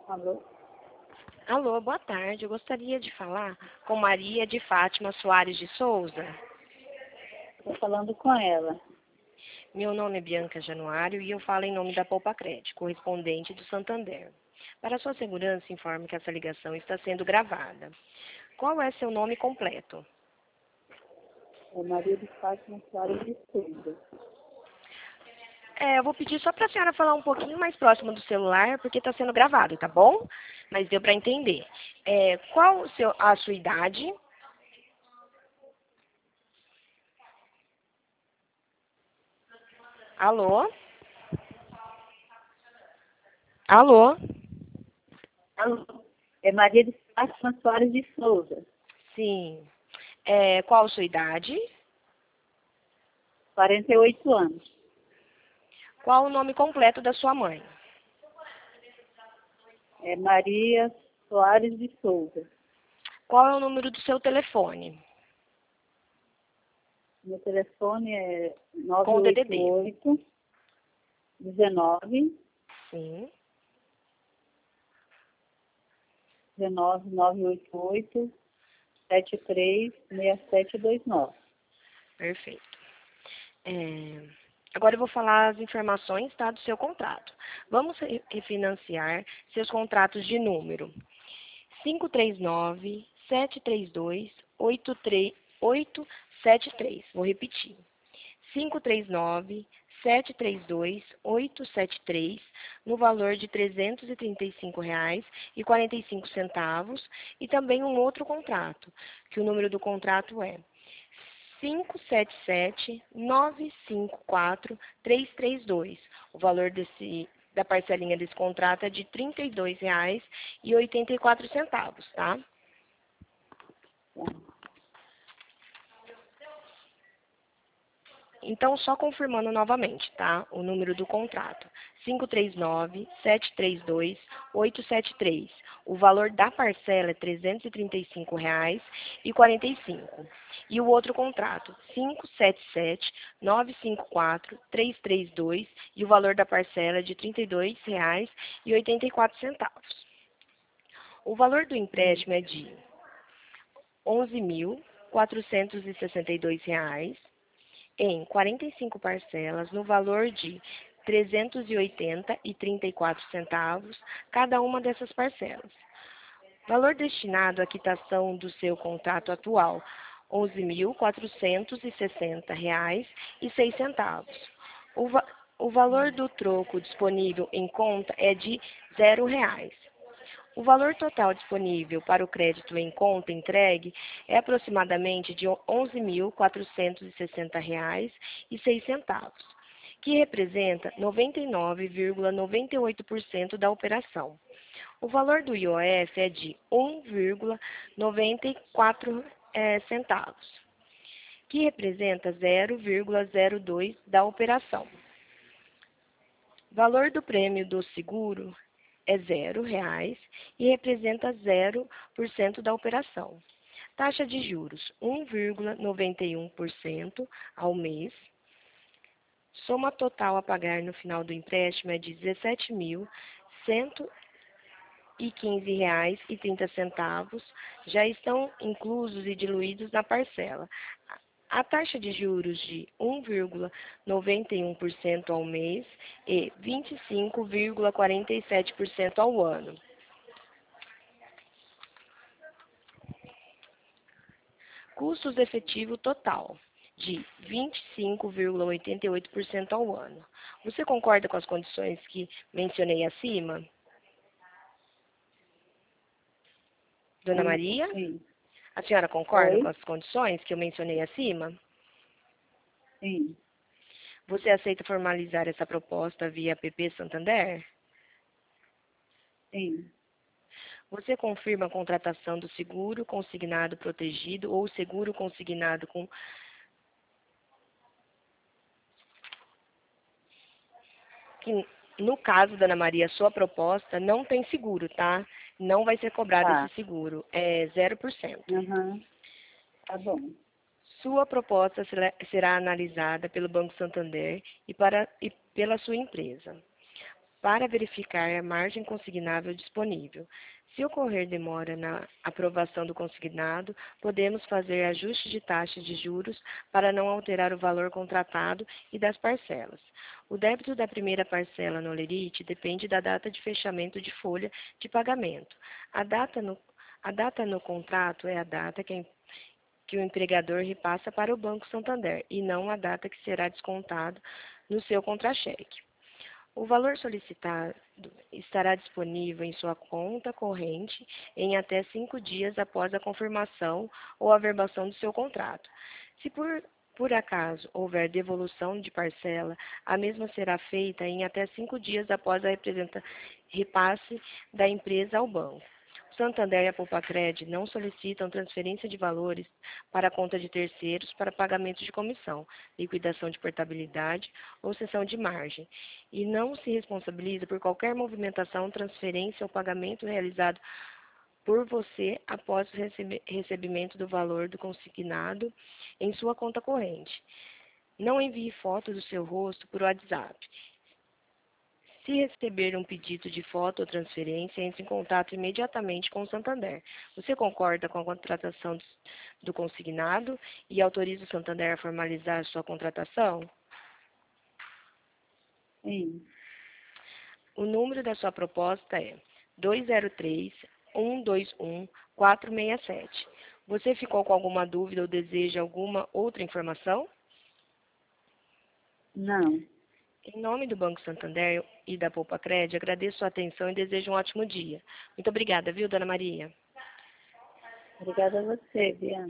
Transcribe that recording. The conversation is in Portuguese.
Alô? Alô, boa tarde. Eu gostaria de falar com Maria de Fátima Soares de Souza. Estou falando com ela. Meu nome é Bianca Januário e eu falo em nome da Poupa Crédito, correspondente do Santander. Para sua segurança, informo que essa ligação está sendo gravada. Qual é seu nome completo? É Maria de Fátima Soares de Souza. Eu vou pedir só para a senhora falar um pouquinho mais próximo do celular, porque está sendo gravado, tá bom? Mas deu para entender. Qual a sua idade? Alô? Alô? Alô? É Maria de Fátima Soares de Souza. Sim. Qual a sua idade? 48 anos. Qual o nome completo da sua mãe? É Maria Soares de Souza. Qual é o número do seu telefone? Meu telefone é Com o DDD. 988 19 Sim. 19 988 73 6729. Perfeito. Agora eu vou falar as informações, tá, do seu contrato. Vamos refinanciar seus contratos de número 539-732-873. Vou repetir. 539-732-873, no valor de R$ 335,45, e também um outro contrato, que o número do contrato é 577-954-332. O valor da parcelinha desse contrato é de R$ 32,84, tá? Então, só confirmando novamente, tá? O número do contrato. 539-732-873. O valor da parcela é R$ 335,45. E o outro contrato, 577-954-332. E o valor da parcela é de R$ 32,84. O valor do empréstimo é de R$ 11.462 em 45 parcelas, no valor de R$ 380,34, cada uma dessas parcelas. Valor destinado à quitação do seu contrato atual, R$ 11.460,06. O valor do troco disponível em conta é de R$ 0. O valor total disponível para o crédito em conta entregue é aproximadamente de R$ 11.460,06, que representa 99,98% da operação. O valor do IOF é de 1,94 centavos, que representa 0,02 da operação. Valor do prêmio do seguro é R$ 0 e representa 0% da operação. Taxa de juros 1,91% ao mês. Soma total a pagar no final do empréstimo é de R$ 17.115,30. Já estão inclusos e diluídos na parcela. A taxa de juros de 1,91% ao mês e 25,47% ao ano. Custos efetivo total de 25,88% ao ano. Você concorda com as condições que mencionei acima? Dona Maria? Sim. A senhora concorda Oi? com as condições que eu mencionei acima? Sim. Você aceita formalizar essa proposta via PP Santander? Sim. Você confirma a contratação do seguro consignado protegido ou seguro consignado com... Que, no caso da Ana Maria, sua proposta não tem seguro, tá? Não vai ser cobrado esse Tá. seguro. É 0%. Uhum. Tá bom. Sua proposta será analisada pelo Banco Santander e pela sua empresa. para verificar a margem consignável disponível. Se ocorrer demora na aprovação do consignado, podemos fazer ajuste de taxa de juros para não alterar o valor contratado e das parcelas. O débito da primeira parcela no Olerite depende da data de fechamento de folha de pagamento. A data no contrato é a data que o empregador repassa para o Banco Santander e não a data que será descontado no seu contra-cheque. O valor solicitado estará disponível em sua conta corrente em até 5 dias após a confirmação ou averbação do seu contrato. Se por acaso houver devolução de parcela, a mesma será feita em até 5 dias após a repasse da empresa ao banco. O Santander e a Poupa-Cred não solicitam transferência de valores para a conta de terceiros para pagamento de comissão, liquidação de portabilidade ou cessão de margem, e não se responsabiliza por qualquer movimentação, transferência ou pagamento realizado por você após o recebimento do valor do consignado em sua conta corrente. Não envie foto do seu rosto por WhatsApp. Se receber um pedido de foto ou transferência, entre em contato imediatamente com o Santander. Você concorda com a contratação do consignado e autoriza o Santander a formalizar sua contratação? Sim. O número da sua proposta é 203-121-467. Você ficou com alguma dúvida ou deseja alguma outra informação? Não. Em nome do Banco Santander e da Poupa-Cred, agradeço sua atenção e desejo um ótimo dia. Muito obrigada, viu, Dona Maria? Obrigada a você, Bianca.